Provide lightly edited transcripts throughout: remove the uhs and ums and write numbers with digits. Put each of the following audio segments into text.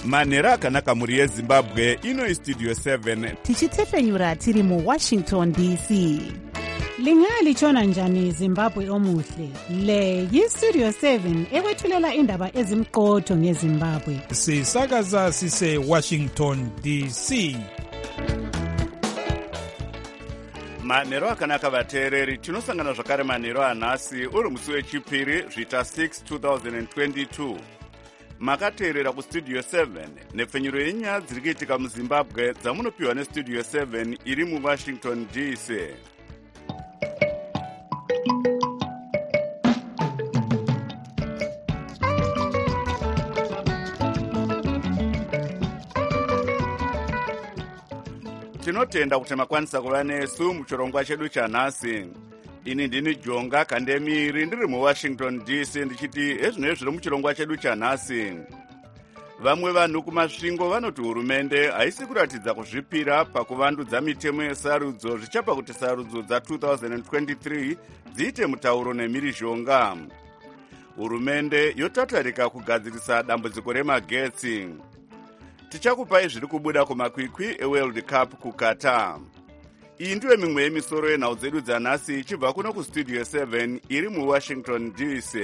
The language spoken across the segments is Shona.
manhero akanaka mhuri yezimbabwe. Ino istudio 7 tichitefenyura tiri muwashington dc. Lingalitshona njani Zimbabwe omuhle? Le yistudio 7 ekwethulela indaba ezimqotho ngeZimbabwe. Sisakaza sise Washington DC. manhero akanaka vateereri, tinosangana zvakare manhero anhasi uri musi wechipiri zvita 6 2022. makateerera kustudio 7 nepfenyuro yenyaya dziri kuitika muzimbabwe dzamunopiwa nestudio 7 iri muwashington dc. tinotenda kuti makwanisa kuva nesu muchirongwa chedu chanhasi. Ini ndini Jonga Kandemiri ndiri muwashington dc ndichiti ezvinoi zviri muchirongwa chedu chanhasi. Vamwe vanhu kumasvingo vanoti hurumende haisi kuratidza kuzvipira pakuvandudza mitemo yesarudzo zvichapa kuti sarudzo dza2023 dziite mutauro nemhirizhonga. Hurumende yotatarika kugadzirisa dambudziko remagetsi. Tichakupai zviri kubuda kumakwikwi eWorld Cup kuQatar. Iyi ndiyo mimwe yemisoro yenhau dzedu dzanhasi ichibva kuno kustudio 7 iri muwashington dc.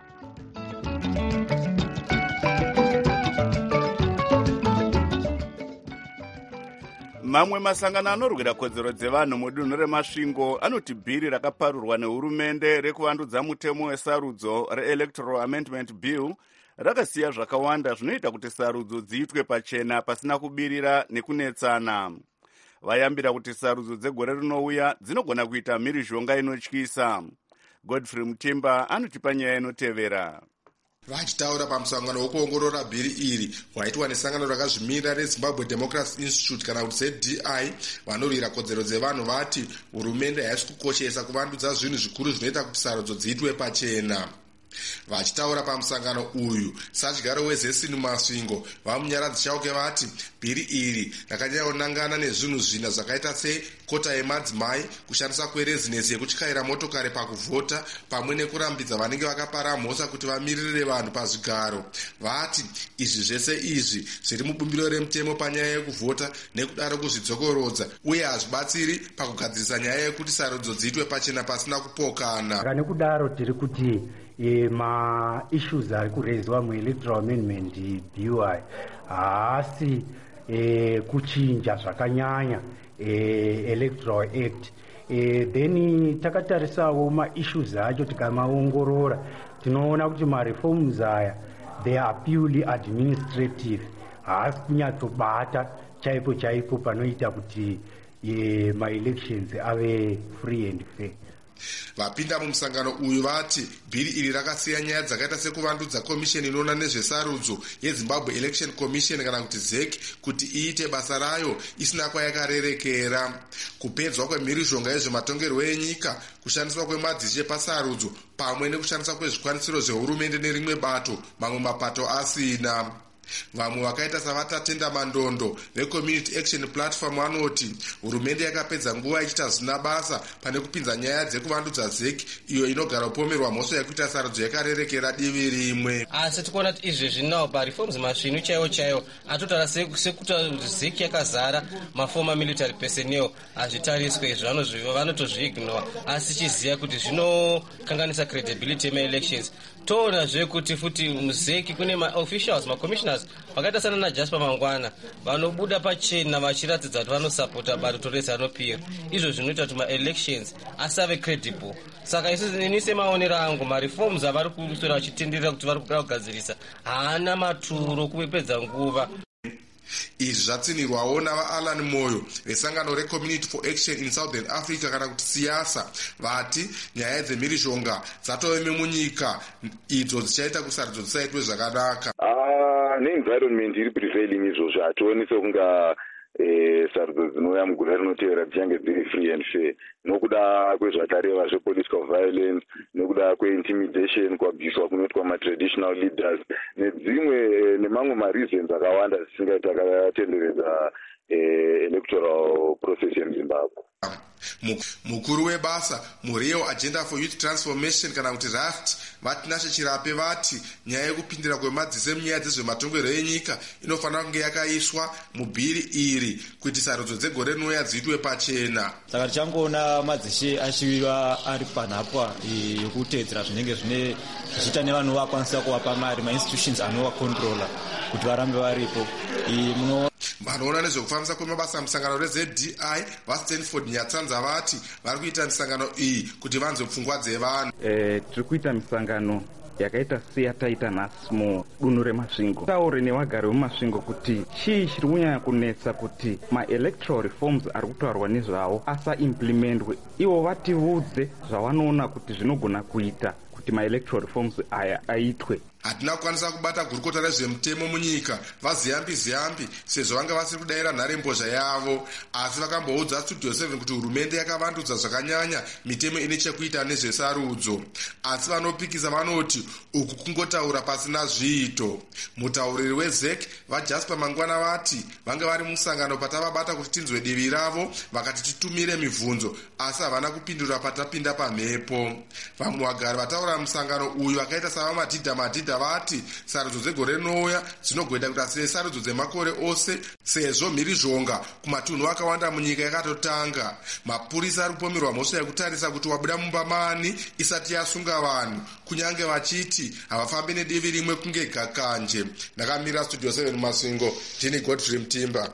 Mamwe masangano anorwira kodzero dzevanhu mudunhu remasvingo anoti bhiri rakaparurwa nehurumende rekuvandudza mutemo wesarudzo reElectoral Amendment Bill rakasiya zvakawanda zvinoita kuti sarudzo dziitwe pachena pasina kubirira nekunetsana. Vayambira kuti sarudzo dzegore rinouya dzinogona kuita mhirizhonga inotyisa. Godfrey Mutimba anotipa nyaya inotevera. Vachitaura pamusangano wokuongorora bhiri iri waitwa nesangano rakazvimirira reZimbabwe Democracy Institute kana kuti ZDI, vanorwira kodzero dzevanhu vati hurumende haisi kukoshesa kuvandudza zvinhu zvikuru zvinoita kuti sarudzo dziitwe pachena. Vachitaura pamusangano uyu, sadyaro weZesini Masvingo vamunyaradzi chauke vati bhiri iri rakanyanyonangana nezvinhu zvina zvakaita sekota yemadzimai, kushandisa kwerezinesi yekutyaira motokari pakuvhota, pamwe nekurambidza vanenge vakapara mhosva kuti vamiririre vanhu pazvigaro. Vati izvi zvese izvi zviri mubumbiro remutemo panyaya yekuvhota nekudaro kuzvidzokorodza, uye hazvibatsiri pakugadzirisa nyaya yekuti sarudzo dziitwe pachena pasina kupokana. Nekudaro tiri kuti ma-issues ari kureiswa mu-electoral amendment BUI haasi kuchinja zvakanyanya electoral act. Then takatarisawo ma-issues acho tikamaongorora tinoona kuti ma-reforms aya they are purely administrative, haasi kunyatsobata chaipo chaipo panoita kuti ma-elections ave free and fair. Vapinda mumusangano uyu vati bhiri iri rakasiya nyaya dzakaita sekuvandudza komisheni inoona nezvesarudzo yeZimbabwe Election Commission kana kuti ZEC kuti iite basa rayo isina kwayakarerekera, kupedzwa kwemhirizhonga yezvematongerwo enyika, kushandiswa kwemadziche pasarudzo, pamwe nekushandiswa kwezvikwanisiro zvehurumende nerimwe bato, mamwe mapato asina. Vamwe vakaita savatatenda mandondo veCommunity Action Platform vanoti hurumende yakapedza nguva ichita zvina basa pane kupinza nyaya dzekuvandudza ZEC iyo inogara upomerwa mhosva yekuita sarudzo yakarerekera divi rimwe. Asi tikuona kuti izvi zvinawo pareforms masvinu chaiwo atotara sekuti ZEC yakazara mafoma military personnel hazvitariswe izvo vanotozviignora, asi chiziya kuti zvinokanganisa credibility yema-elections. Toonazve kuti futi muzeki kune ma-officials, ma-commissioners vakaita sana naJasper Mangwana vanobuda pachena vachiratidza kuti vanosapota bato rezanupira. Izvo zvinoita kuti ma-elections asave credible. Saka ini semaonero angu ma-reforms avari kusora vachitenderera kuti vari kuda kugadzirisa haana maturo kupedza nguva. Izvi zvatsinirwawo navaAlan Moyo vesangano reCommunity for Action in Southern Africa kana kuti siyasa, vati nyaya dzemhirizhonga dzatove munyika idzo dzichaita kusarudzo dzisaitwe zvakanaka. Neenvironment iri prevailing izvozvo hationi sekunga sarudzo dzinouya mugore rinotevera dzichange dziri free and fair, nokuda kwezvatareva zvepolitical violence, nokuda kweintimidation kwabviswa kunoitwa matraditional leaders nedzimwe nemamwe mareasons akawanda dzisingaita akatenderedza electoral process yemuzimbabwe. Mukuru webasa muReal Agenda for Youth Transformation kana kuti RAFT vatinashe Chirape vati nyaya yekupindira kwemadziso munyaya dzezvematongerwo enyika inofanira kunge yakaiswa mubhiri iri kuti sarudzo dzegore rinouya dziitwe pachena. Saka tichangoona madzishe achiva ari panhapwa yekuteedzera zvinenge zvichiita nevanhu vakwanisa kuvapa mari mainstitutions anovakontrola kuti varambe varipo. Vanoona nezvekufambisa kwemabasa musangano reZDI vaStanford Nyatsanza vati vari kuita misangano iyi kuti vanzwe pfungwa dzevanhu. Tiri kuita misangano yakaita seyataita nhasi mudunhu remasvingo. Taure nevagari vemasvingo kuti chii chiri kunyanya kunetsa kuti maelectoral reforms ari kutaurwa nezvavo asaimplementwe. Ivo vatiudze zvavanoona kuti zvinogona kuita kuti maelectoral reforms aya aitwe. Hatina kukwanisa kubata gurukota rezvemutemo munyika vaziyambi sezvo vanga vasiri kudayira nharembozha yavo, asi vakamboudza Studio 7 kuti hurumende yakavandudza zvakanyanya mitemo ine chekuita nezvesarudzo, asi vanopikisa vanoti uku kungotaura pasina zviito. Mutauriri weZEC vaJasper Mangwana vati vanga vari musangano patavabata kuti tinzwe divi ravo, vakati titumire mibvunzo asi havana kupindura patapinda pamhepo. Vamwe vagari vataura musangano uyu vakaita savamadhidha vati sarudzo dzegore rinouya dzinogweta kuita sesarudzo dzemakore ose sezvo mhirizhonga kumatunhu akawanda munyika yakatotanga. Mapurisa ari kupomerwa mhosva yekutarisa kuti wabuda mumba mani isati yasunga vanhu, kunyange vachiti havafambi nedivi rimwe kunge gakanje. Ndakamira Studio 7 Masvingo, ndini Godfrey Mtimba.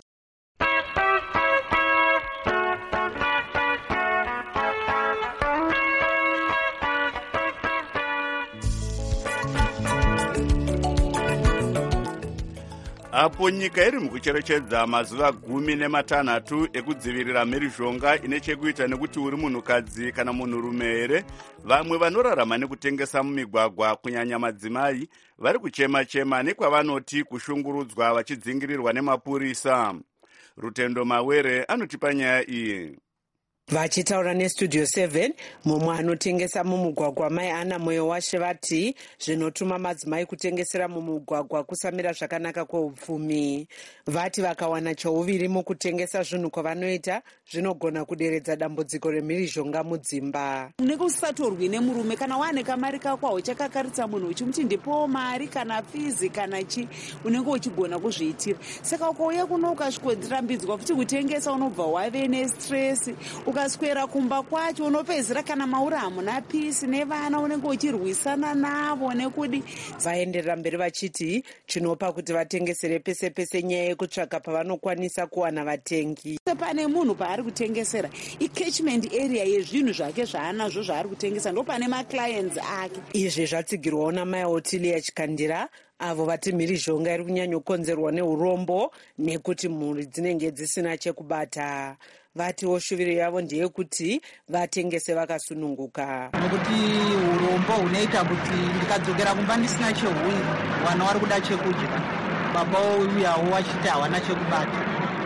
Apo nyika iri mukucherechedza mazuva 16 ekudzivirira mhirizhonga ine chekuita nekuti uri munhukadzi kana munhurume here, vamwe vanorarama nekutengesa mumigwagwa kunyanya madzimai vari kuchema-chema nekwavanoti kushungurudzwa vachidzingirirwa nemapurisa. Rutendo Mawere anotipa nyaya iyi. Vachitaura neStudio 7, mumwe anotengesa mumugwagwa Mai Ana Moyo Washe vati zvinotuma madzimai kutengesera mumugwagwa kusamira zvakanaka kweupfumi. Vati vakawana chouviri mukutengesa zvinhu kwavanoita zvinogona kuderedza dambudziko remhirizhonga mudzimba. Nekusatorwi nemurume kana wane kamari kako uchakakaritsa munhu uchimuti ndipowo mari kana fizi kana chi unenge uchigona kuzviitira. Saka ukauya kuno ukasvikodzirambidzwa kuti kutengesa unobva wave nestress, ukaswera kumba kwacho unopedzera kana maura hamuna pisi nevana unenge uchirwisana navo nekudi. Vaenderera mberi vachiti chinopa kuti vatengesere pese pese nyaya yekutsvaka pavanokwanisa kuwana vatengi. Pane munhu paari kutengesera i-catchment area yezvinhu zvake zvaanazvo zvaari kutengesa ndo pane maclients ake. Izvi zvatsigirwawo naMai Otilia Chikandira avo vati mhirizhonga iri kunyanyokonzerwa neurombo nekuti mhuri dzinenge dzisina chekubata. Vatiwo shuviro yavo ndeyekuti vatengese vakasununguka. Nokuti urombo hunoita kuti ndikadzokera kumba ndisina chehuiri, vana vari kuda chekudya, baba uyawo wachiti hawana chekubata.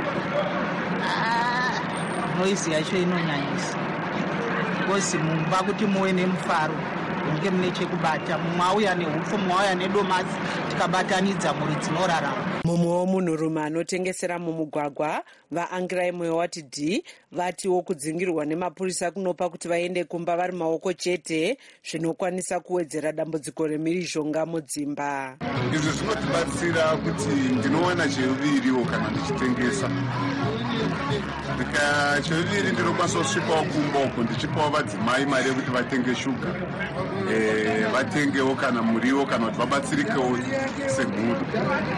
Noizi yacho inonyanyisa. Kozi mumba kuti muwe nemufaro unge mune chekubata, mumwe auya nehupfu, mumwe auya nedomasi, tikabatanidza mhuri dzinorarama. Mumwewo munhurume anotengesera mumugwagwa vaAngirai Moyo wati D vatiwo kudzingirwa nemapurisa kunopa kuti vaende kumba vari maoko chete zvinokwanisa kuwedzera dambudziko remhirizhonga mudzimba. Izvi zvinotibatsira kuti ndinowana cheuviriwo kana ndichitengesa. Cheuviri ndinokwanisa kusvikawo kumba uko ndichipawo vadzimai mari yekuti vatenge shuga, vatengewo kana muriwo kana kuti vabatsirikewo semhuri.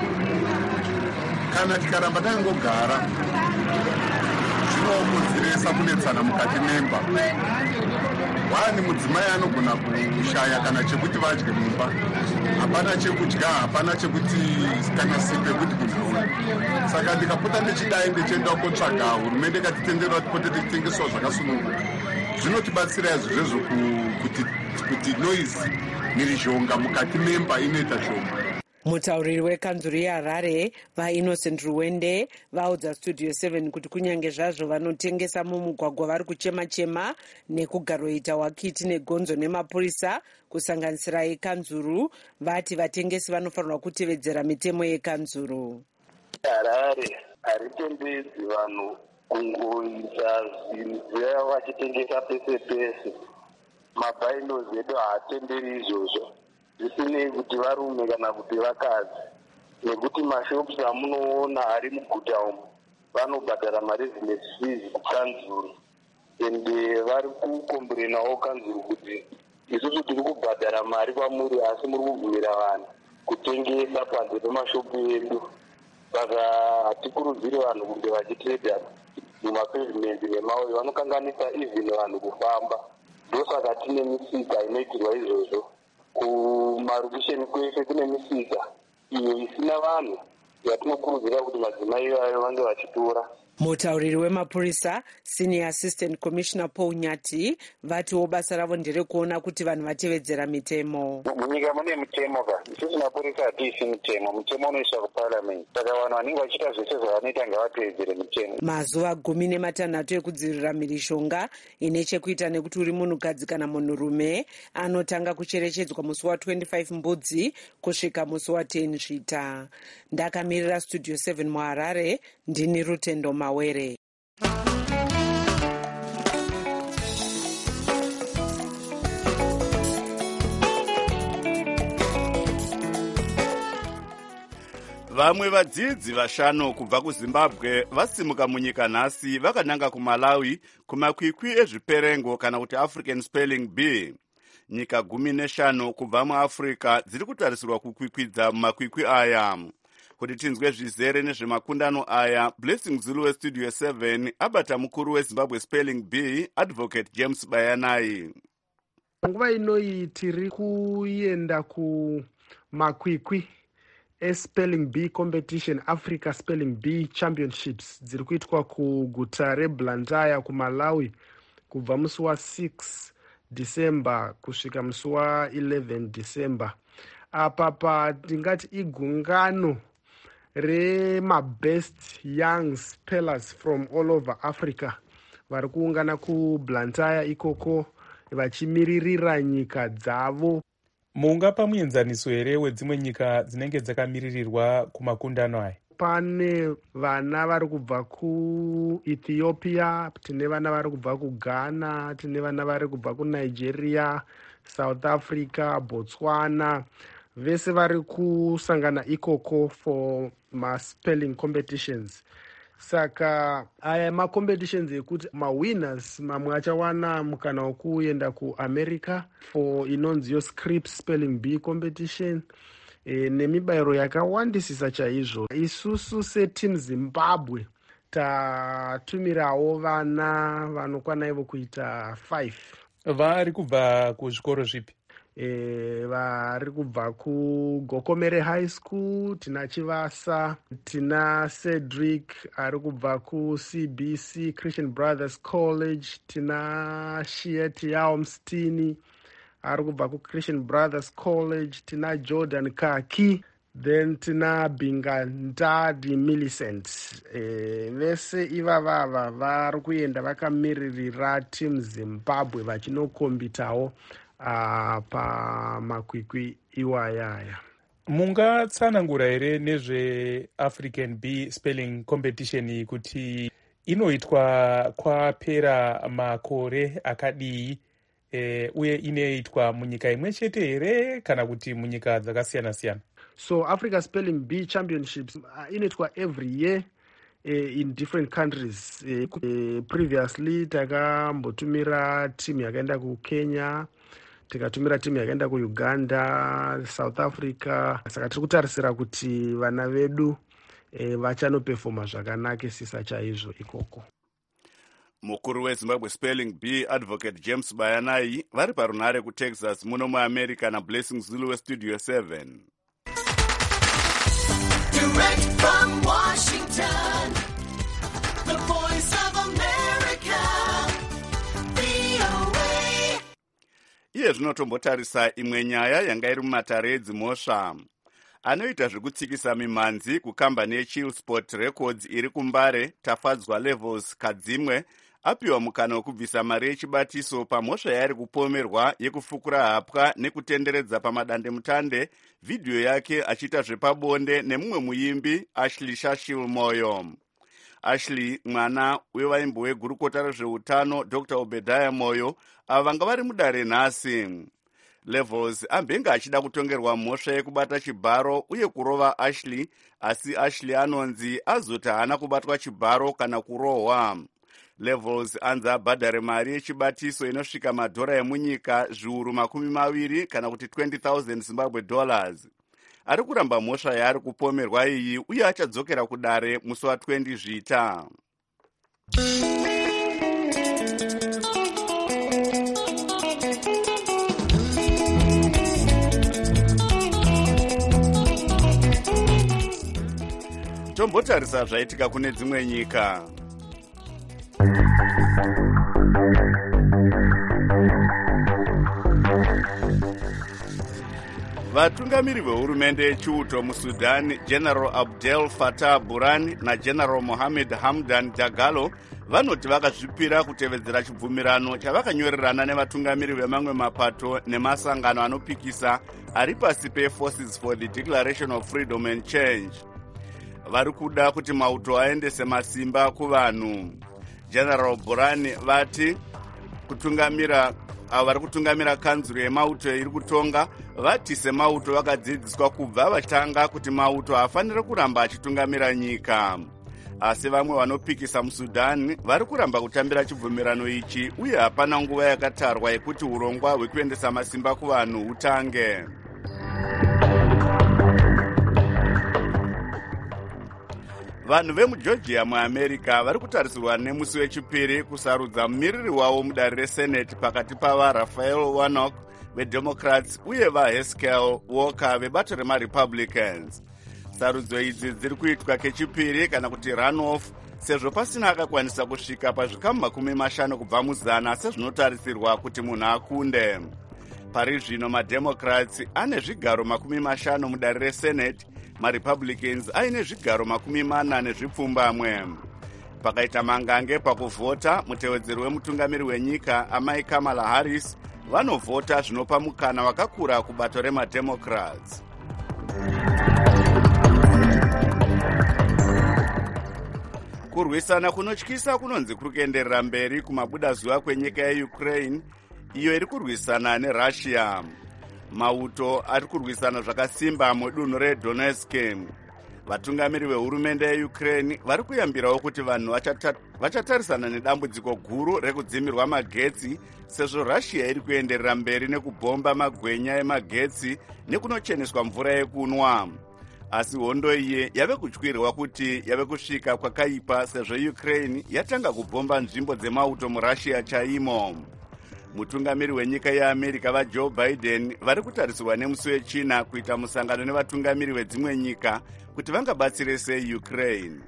Kana tikaramba tangogara zvinokonzeresa kunetsana mukati memba. Wani mudzimai anogona kushaya kana chekuti vadye mumba, hapana chekudya, hapana chekuti kana sipe kuti kunhaura. Saka ndikapota ndichidai ndichienda kotsvaga hurumende katitendera tipote tichitengesawo zvakasununguka. Zvinotibatsira izvozvo kuti noise mhirizhonga mukati memba inoita shoma. Mutauriri wekanzuru yeHarare vaInnocent Ruwende vaudza Studio 7 kuti kunyange zvazvo vanotengesa mumugwagwa vari kuchema-chema nekugaroita wakiti negonzo nemapurisa kusanganisira yekanzuru, vati vatengesi vanofanirwa kutevedzera mitemo yekanzuru. Harare haritendedzi vanhu kungoita zvinhu zviya vachitengesa pese pese. Mabhaindozi edu haatenderi izvozvo, zvisinei kuti varume kana kuti vakadzi, nekuti mashops amunoona ari muguta umu vanobhadhara maresidence fees kukanzuru, ende vari kukomburenawo kanzuru kuti isusu tiri kubhadhara mari kwamuri asi muri kubvumira vanhu kutengesa panze pemashopu edu. Saka hatikurudziri vanhu kunge vachitredha mumapavement nemauyi, vanokanganisa even vanhu kufamba. Ndosaka tine misika inoitirwa izvozvo. Kumarukisheni kwese kune misika iyo isina vanhu yatinokurudzira kuti madzimai ivayo vange vachitora. Mutauriri wemapurisa Senior Assistant Commissioner Paul Nyati vatiwo basa ravo nderekuona kuti vanhu vatevedzera mitemo. Munyika mune mitemo ka, isusu mapurisa hatiisi mitemo, mitemo unoiswa kuparliament. Saka vanhu vanenge vachiita zvese zvavanoita ngavatevedzere mitemo. Mazuva 16 ekudzivirira mhirishonga ine chekuita nekuti uri munhukadzi kana munhurume anotanga kucherechedzwa musi wa25 Mbudzi kusvika musi wa10 Svita. Ndakamirira Studio 7 muHarare, ndini Rutendo Mawere. Vamwe vadzidzi vashanu kubva kuZimbabwe vasimuka munyika nhasi vakananga kuMalawi kumakwikwi ezviperengo kana kuti African Spelling Bee. Nyika 15 kubva muAfrica dziri kutarisirwa kukwikwidza mumakwikwi aya. Kuti tinzwe zvizere nezvemakundano aya, Blessing Zulu weStudio 7 abata mukuru weZimbabwe Spelling Bee, Advocate James Bayanai. Nguva inoi tiri kuenda kumakwikwi Spelling Bee Competition, Africa Spelling Bee Championships dziri kuitwa kuguta reBlantyre kuMalawi kubva musi wa6 December kusvika musi wa11 December. Apa patingati igungano remabest young spellers from all over Africa vari kuungana kuBlantyre ikoko vachimiririra nyika dzavo. Mungapa muenzaniso here wedzimwe nyika dzinenge dzakamirirwa kumakundano aya? Pane vana vari kubva kuEthiopia, tine vana vari kubva kuGhana, tine vana vari kubva kuNigeria, South Africa, Botswana. Vese vari kusangana ikoko for ma-spelling competitions. Saka aya ma-competitions ekuti ma-winners mamwe achawana mukana wekuenda kuAmerica for inonzi yoScripps Spelling Bee competition. Nemibayiro yakawandisisa chaizvo. Isusu seteam Zimbabwe tatumirawo vana vanokwana ivo kuita 5. Vari kubva kuzvikoro zvipi? Vari kubva kuGokomere High School, tina Chivasa, tina Cedric ari kubva kuCBC Christian Brothers College, tina Shieti Yaumstini ari kubva kuChristian Brothers College, tina Jordan Kaki, then tina Bingandadi Millicent. Vese ivavava vari kuenda vakamiririra team Zimbabwe vachinokombitawo pamakwikwi iwayaya. Mungatsanangura here nezveAfrican Bee Spelling Competition kuti inoitwa kwapera makore akadii, uye inoitwa munyika imwe chete here kana kuti munyika dzakasiyana siyana? So Africa Spelling Bee Championships inoitwa every year in different countries. Previously takambotumira team yakaenda kuKenya, tikatumira timu yakaenda kuUganda, South Africa. Saka tiri kutarisira kuti vana vedu vachanopefoma zvakanakisisa chaizvo ikoko. Mukuru weZimbabwe Spelling Bee, Advocate James Bayanai, vari parunare kuTexas muno muAmerica naBlessing Zulu weStudio 7. Direct from Washington, the voice of America, VOA. Iye zvinotombotarisa imwe nyaya yanga iri mumatare edzimhosva. Anoita zvekutsikisa mimhanzi kukambani yeChill Sport Records iri kuMbare, Tafadzwa Levels Kadzimwe, apiwa mukana wekubvisa mari yechibatiso pamhosva yairi kupomerwa yekufukura hapwa nekutenderedza pamadandemutande vhidhiyo yake achiita zvepabonde nemumwe muimbi Ashley Shashil Moyo. Ashley mwana wevaimbo wegurukota rezveutano Dr. Obediah Moyo ava vanga vari mudare nhasi. Levels ambenge achida kutongerwa mhosva yekubata chibharo uye kurova Ashley, asi Ashley anonzi azoti haana kubatwa chibharo kana kurohwa. Levels anzi abhadhare mari yechibatiso inosvika madhora emunyika zviuru 20 kana kuti 20,000 Zimbabwe dollars. Ari kuramba mhosva yaari kupomerwa iyi uye achadzokera kudare musi wa20 Zvita. Tombotarisa zvaitika kune dzimwe nyika. Vatungamiri vehurumende yechiuto muSudan, General Abdel Fattah Burhan naGeneral Mohammed Hamdan Dagalo vanoti vakazvipira kutevedzera chibvumirano chavakanyorerana nevatungamiri vemamwe mapato nemasangano anopikisa ari pasi peForces for the Declaration of Freedom and Change. Vari kuda kuti mauto aendese masimba kuvanhu. General Burhan vati vari kutungamira kanzuro yemauto iri kutonga vati semauto vakadzidziswa kubva vachitanga kuti mauto haafaniri kuramba achitungamira nyika. Asi vamwe vanopikisa muSudan vari kuramba kutambira chibvumirano ichi uye hapana nguva yakatarwa yekuti urongwa hwekuendesa masimba kuvanhu hutange. Vanhu vemuGeorgia muAmerica vari kutarisirwa nemusi wechipiri kusarudza mumiriri wavo mudare reSenate pakati pavaRaphael Warnock veDemocrats uye vaHaskell Walker vebato remaRepublicans. Sarudzo idzi dziri kuitwa kechipiri kana kuti runoff sezvo pasina akakwanisa kusvika pazvikamu 50 kubva muzana sezvinotarisirwa kuti munhu akunde. Pari zvino maDemocrats ane zvigaro 50 mudare reSenate, maRepublicans aine zvigaro 40 nezvipfumbamwe. Pakaita mangange pakuvhota, mutevedzeri wemutungamiri wenyika amai Kamala Harris vanovhota zvinopa mukana wakakura kubato remaDemocrats. Kurwisana kunotyisa kunonzi kuri kuenderera mberi kumabuda zuva kwenyika yeUkraine iyo iri kurwisana neRussia. Mauto ari kurwisana zvakasimba mudunhu reDonetsk. Vatungamiri vehurumende yeUkraine vari kuyambirawo kuti vanhu vachatarisana nedambudziko guru rekudzimirwa magetsi sezvo Russia iri kuenderera mberi nekubhomba magwenya emagetsi nekunocheneswa mvura yekunwa. Asi hondo iyi yave kutyirwa kuti yave kusvika kwakaipa sezvo Ukraine yatanga kubhomba nzvimbo dzemauto muRussia chaimo. Mutungamiri wenyika yeAmerica vaJoe Biden vari kutarisirwa nemusi wechina kuita musangano nevatungamiri vedzimwe nyika kuti vangabatsire sei Ukraine.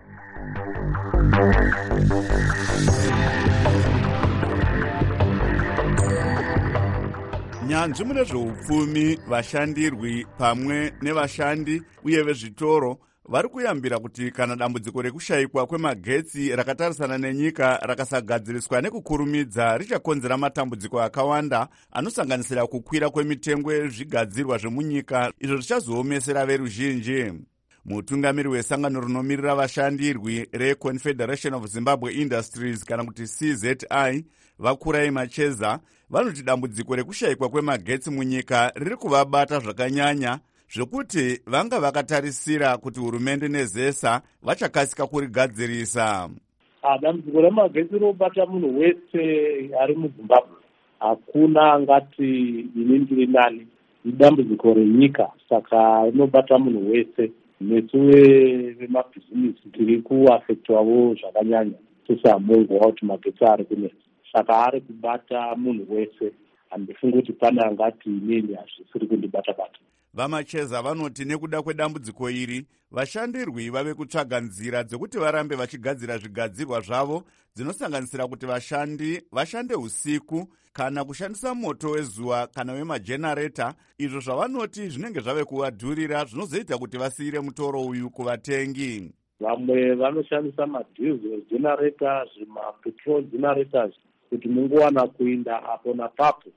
Nyanzvi mune zveupfumi, vashandirwi pamwe nevashandi uye vezvitoro vari kuyambira kuti kana dambudziko rekushayikwa kwemagetsi rakatarisana nenyika rakasagadziriswa nekukurumidza richakonzera matambudziko akawanda anosanganisira kukwira kwemitengo yezvigadzirwa zvemunyika, izvo zvichazoomesera veruzhinji. Mutungamiri wesangano rinomirira vashandirwi reConfederation of Zimbabwe Industries kana kuti CZI Vakurai Macheza vanoti dambudziko rekushayikwa kwemagetsi munyika riri kuvabata zvakanyanya zvokuti vanga vakatarisira kuti hurumende nezesa vachakasika kurigadzirisa. Dambudziko remagetsi rinobata munhu wese ari muZimbabwe. Hakuna angati ini ndiri nani, idambudziko renyika, saka rinobata munhu wese. Nesu vemabhizinisi tiri kuafektwawo zvakanyanya tisamungwa kuti magetsi ari kunetsa, saka ari kubata munhu wese. Handifungi kuti pane angati inini hazvisiri kundibata-bata. Vamacheza vanoti nekuda kwedambudziko iri, vashandirwi vave kutsvaga nzira dzekuti varambe vachigadzira zvigadzirwa zvavo dzinosanganisira kuti vashande usiku kana kushandisa moto wezuva kana wemajenareta, izvo zvavanoti zvinenge zvave kuvadhurira zvinozoita kuti vasiyire mutoro uyu kuvatengi. Vamwe vanoshandisa madiesel generators, mapetrol generators kuti mungowana kuinda apo napapo.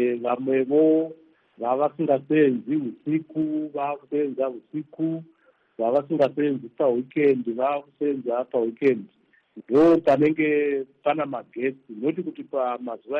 Vamwevo vavasingasevenzi usiku vakusevenza usiku. vavasingasevenzi paweekend vakusevenza paweekend, ndo panenge pana magetsi. Noti kuti pamazuva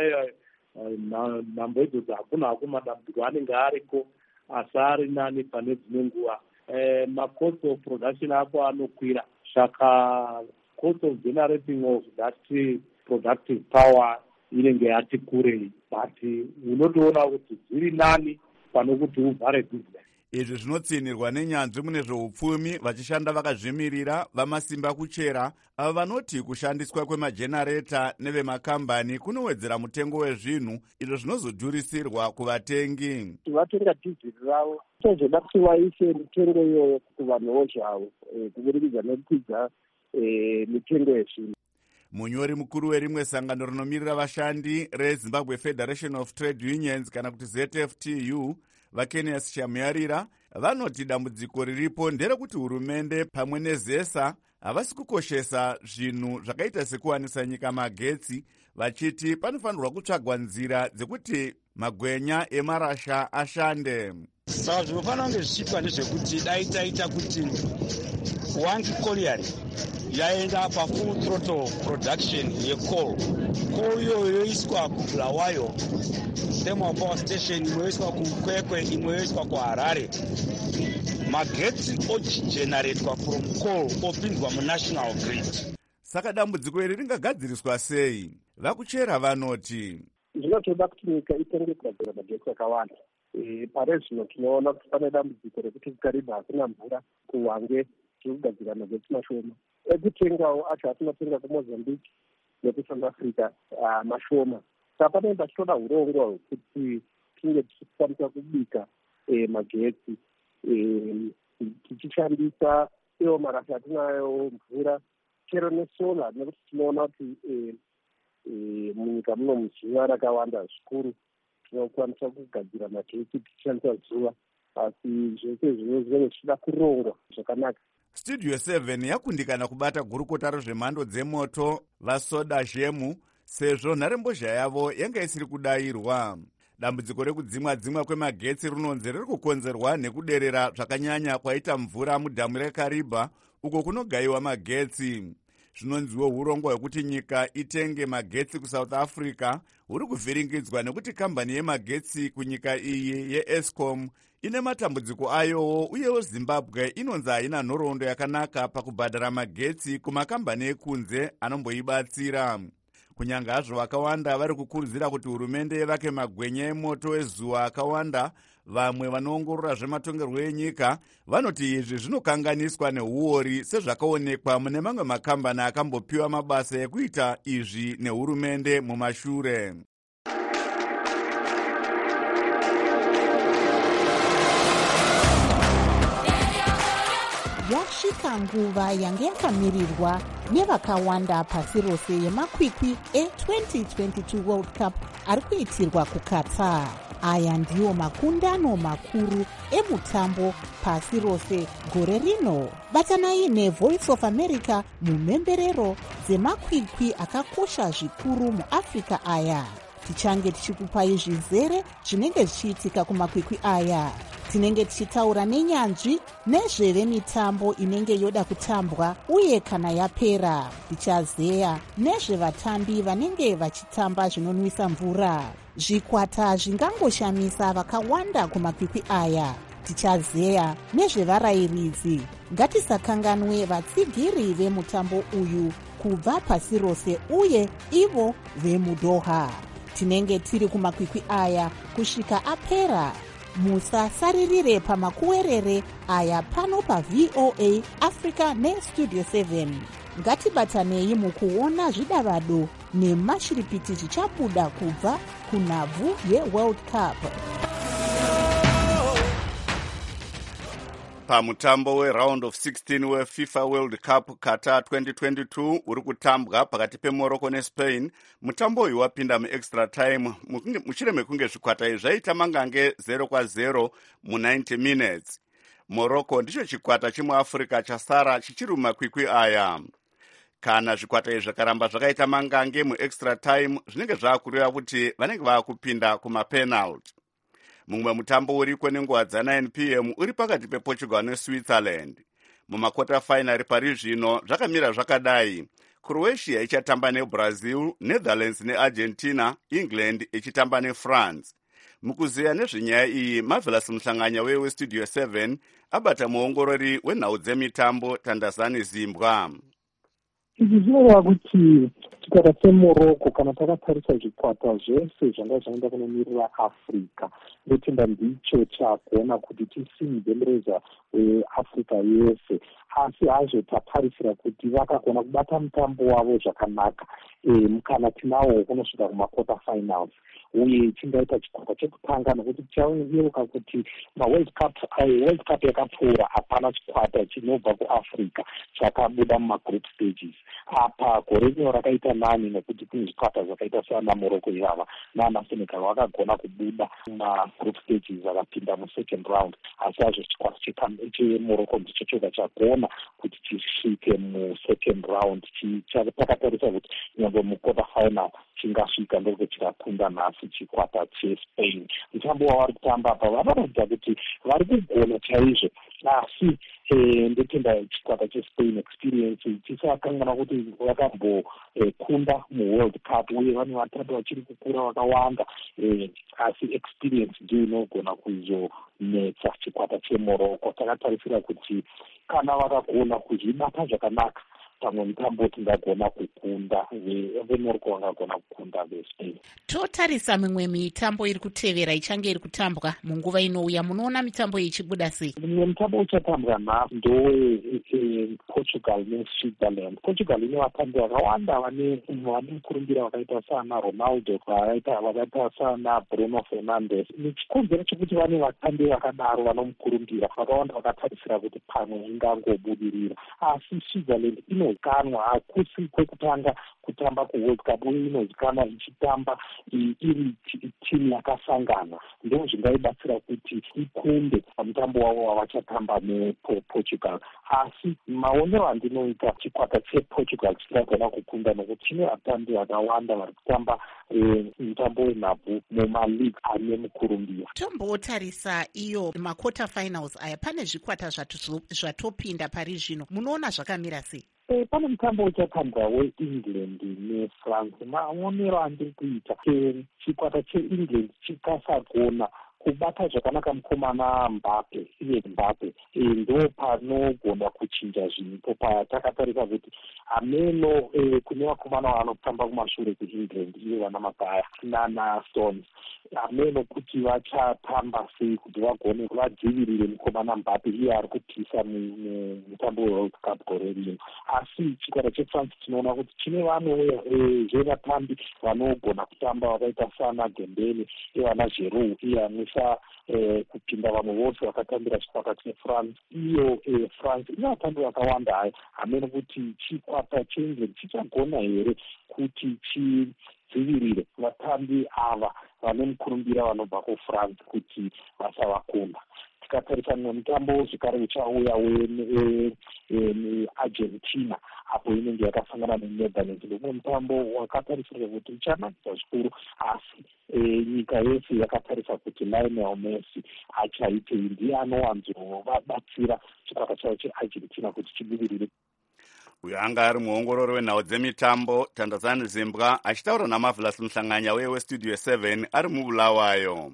nhambo idzodzo hako madambudziko anenge ariko, asi ari nani pane dzimwe nguva. Macost of production ako anokwira, saka cost of generating of that productive power inenge yati kurei, but unotoona kuti zviri nani pano kuti uvhare business. Izvi zvinotsinirwa nenyanzvi mune zveupfumi vachishanda vakazvimirira vamasimba kuchera, ava vanoti kushandiswa kwemajenareta nevemakambani kunowedzera mutengo wezvinhu, izvo zvinozodhurisirwa kuvatengi. Vatenga dhiziri ravo tozoda kuti vaise mitengo iyoyo kuvanhuwo zvavo kuburikidza nekukwidza mitengo yezvinhu. Munyori mukuru werimwe sangano rinomirira vashandi reZimbabwe Federation of Trade Unions kana kuti ZFTU, vaKenias Shamuyarira, vanoti dambudziko riripo nderekuti hurumende pamwe nezesa havasi kukoshesa zvinhu zvakaita sekuwanisa nyika magetsi, vachiti panofanirwa kutsvagwa nzira dzekuti magwenya emarasha ashande. Saka zvinofanira kunge zvichiitwa ndezvekuti dai taita kuti one colliery yaenda pafull throttle production yecoal, coal iyoyo yoiswa kuBulawayo thermal power station, imwe yoiswa kuKwekwe, imwe yoiswa kuHarare, magetsi ochigeneratwa from coal opinzwa munational grid. Saka dambudziko iri ringagadziriswa sei? Vakuchera vanoti zvinotoda kuti nyika itenge kugadzira magetsi akawanda. Pare zvino tinoona kuti pane dambudziko rekuti kukaribva hasina mvura kuwange kugadzira magetsi mashoma. Ekutengawo acho atinotenga kuMozambique nekuSouth Africa mashoma. Saka panenge pachitoda urongwa hwekuti tinge tichikwanisa kubika magetsi tichishandisa iwo marasha atinayo, mvura, chero nesola, nekuti tinoona kuti munyika muno muzuva rakawanda zvikuru tinokwanisa kugadzira magetsi tichishandisa zuva, asi zvese zvinenge zvichida kurongwa zvakanaka. Studio 7 yakundikana kubata gurukota rezvemhando dzemoto vaSoda Zhemu sezvo nharembozha yavo yanga isiri kudayirwa. Dambudziko rekudzimwa kwemagetsi rinonzi riri kukonzerwa nekuderera zvakanyanya kwaita mvura mudhamu reKariba uko kunogayiwa magetsi. Zvinonziwo urongwa hwekuti nyika itenge magetsi kuSouth Africa huri kuvhiringidzwa nekuti kambani yemagetsi kunyika iyi yeEskom ine matambudziko ayowo, uyewo Zimbabwe inonzi haina nhoroondo yakanaka pakubhadhara magetsi kumakambani ekunze anomboibatsira. Kunyange hazvo vakawanda vari kukurudzira kuti hurumende yevake magwenya emoto ezuva akawanda, vamwe vanoongorora zvematongerwo enyika vanoti izvi zvinokanganiswa neuori sezvakaonekwa mune mamwe makambani akambopiwa mabasa ekuita izvi nehurumende mumashure. Yasvika nguva yange yakamirirwa nevakawanda pasi rose yemakwikwi e2022 World Cup ari kuitirwa kuQatar. Aya ndiwo makundano makuru emutambo pasi rose gore rino. Batanai neVoice of America mumhemberero dzemakwikwi akakosha zvikuru muAfrica aya. Tichange tichikupai zvizere zvinenge zvichiitika kumakwikwi aya. Tinenge tichitaura nenyanzvi nezvevemitambo inenge yoda kutambwa uye kana yapera. Tichazeya nezvevatambi vanenge vachitamba zvinonwisa mvura. Zvikwata zvingangoshamisa vakawanda kumakwikwi aya. Tichazeya nezvevarayiridzi. Ngatisakanganwe vatsigiri vemutambo uyu kubva pasi rose uye ivo vemuDoha. Tinenge tiri kumakwikwi aya kusvika apera. Musasaririre pamakuwerere aya pano paVOA Africa neStudio 7. Ngatibatanei mukuona zvidavado nemashiripiti zvichabuda kubva kunhabvu yeWorld Cup. Pamutambo weRound of 16 weFIFA World Cup Qatar 2022 uri kutambwa pakati peMorocco neSpain, mutambo uyu wapinda muextra time mushure mekunge zvikwata izvi zvaita mangange 0-0 mu90 minutes. Morocco ndicho chikwata chemuAfrica chasara chichiri mumakwikwi aya. Kana zvikwata izvi zvakaramba zvakaita mangange muextra time, zvinenge zvaakureva kuti vanenge vaakupinda kumapenalty. Mumwe mutambo uriko nenguva dza9 PM uri pakati pePortugal neSwitzerland. mumakota final pari zvino zvakamira zvakadai. Croatia ichatamba nebrazil, Netherlands neargentina, England ichitamba nefrance. Mukuziya nezvenyaya iyi, Marvelous Muhlanganya westudio 7 abata muongorori wenhau dzemitambo Tandazani Zimbwa. Izvi zvinoreva kuti chikwata cheMorocco kana takatarisa zvikwata zvese zvanga zvaenda kunomirira Africa, ndotenda ndicho chagona kuti tisimudze mureza weAfrica yese. Asi hazvo tatarisira kuti vakagona kubata mutambo wavo zvakanaka. Mukana tinawo kunosvika kumakota finals, uye chingaita chikwata chekutanga nokuti tichayeuka kuti maworld cup yakapfuura hapana chikwata chinobva kuAfrica chakabuda mumagroup stages. Apa gore rino rakaita nani nekuti kune zvikwata zvakaita sana Morocco ivava nana Senegal vakagona kubuda mumagroup stages vakapinda musecond round. Asi hazvo chikwata cheMorocco ndicho choga chagona kuti chisvike musecond round. Takatarisa kuti nyangwe mukota final chingasvika ndokuti chikakunda nhasi chikwata cheSpain. Mutambo wavari kutamba apa vanoratidza kuti vari kugona chaizvo, asi ndotenda chikwata cheSpain experience chisakangana kuti vakambokunda muworld cup, uye vane vatambi vachiri kukura vakawanda, asi experience ndiyo inogona kuzonetsa chikwata cheMorocco. Takatarisira kuti kana vakagona kuzvibata zvakanaka pamwe mutambo tingagona kukunda veMorocco vangagona kukunda veSpain. Totarisa mimwe mitambo iri kutevera ichange iri kutambwa munguva inouya, munoona mitambo iyi ichibuda sei? Mimwe mitambo uchatambwa nhasi ndowe Portugal neSwitzerland. Portugal ine vatambi vakawanda vane mukurumbira vakaita sana Ronaldo, vakaita sana Bruno Fernandes. Chikonzero chekuti vane vatambi vakadaro vanomukurumbira vakawanda vakatarisira kuti pamwe ingangobudirira, asi Switzerland inozikanwa hakusi kwekutanga kutamba kuworld cup, uye inozikanwa ichitamba iri timu yakasangana. Ndo zvingaibatsira kuti ikunde mutambo wavo wavachatamba nePortugal. Asi maonero andinoita chikwata chePortugal chichagona kukunda nokuti chine vatambi vakawanda vari kutamba mutambo wenhabvu mumaleague ane mukurumbira. Tombotarisa iyo makota finals aya, pane zvikwata zvatopinda pari zvino, munoona zvakamira sei? Pane mutambo uchatambwa weEngland neFrance. Maonero andiri kuita chikwata cheEngland chikasagona kubata zvakanaka mukomana Mbappe, iye Mbappe ndo panogona kuchinja zvinhu paya. Takatarisa kuti ameno kune vakomana vanotamba kumashure kuEngland iye vana Magaya nana Stones, ameno kuti vachatamba sei kuti vagone vadzivirire mukomana Mbappe iye ari kupisa mutambo weWorld Cup gore rino. Asi chikwata cheFrance tinoona kuti chine vamwe zvevatambi vanogona kutamba vakaita sana Dembele, vana Giroud, iye anisa kupinda vamwe vose vakatambira chikwata cheFrance. Iyo France ine vatambi vakawanda hayo, hamene kuti chikwata cheEngland chichagona here kuti chidzivirire vatambi ava vane mukurumbira vanobva kuFrance kuti vasavakunda. Tikatarisa mumwe mutambo zvekare uchauya weArgentina apo inenge yakasangana neNetherlands, ndomwe mutambo wakatarisirwa kuti uchanakisa zvikuru, asi nyika yese yakatarisa kuti Lionel Messi achaitei, ndiye anowanzovabatsira chikwata chavo cheArgentina kuti chibudirire. Uyo anga ari muongorori wenhau dzemitambo Tandazani Zimbwa achitaura naMarvelous Muhlanganya westudio 7 ari muBulawayo.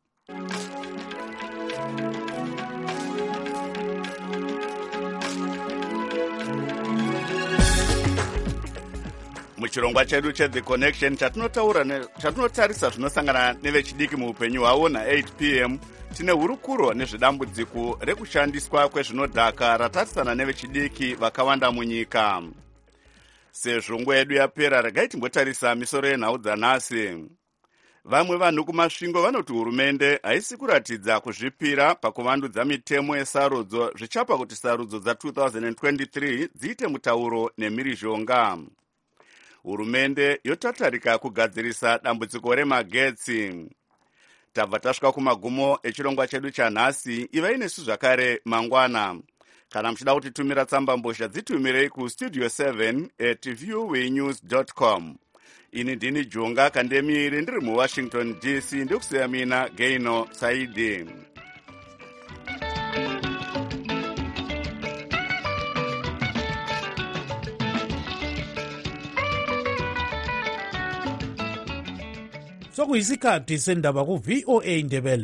Muchirongwa chedu cheThe Connection chatinotarisa zvinosangana nevechidiki muupenyu hwavo na8 p.m. tine hurukuro nezvedambudziko rekushandiswa kwezvinodhaka ratarisana nevechidiki vakawanda munyika. Sezvo nguva yedu yapera, regai timbotarisa misoro yenhau dzanhasi. Vamwe vanhu kumasvingo vanoti hurumende haisi kuratidza kuzvipira pakuvandudza mitemo yesarudzo zvichapa kuti sarudzo dza2023 dziite mutauro nemhirizhonga. Hurumende yotatarika kugadzirisa dambudziko remagetsi. Tabva tasvika kumagumo echirongwa chedu chanhasi. Ivai nesu zvakare mangwana. Kana muchida kutitumira tsamba mbozha dzitumirei kustudio 7@viewwaynews.com. Ini ndini Jonga Kandemiri ndiri muWashington DC, ndikusiya mina Gaino Saidi. sokuyisikhathi sendaba ku-VOA Ndebele.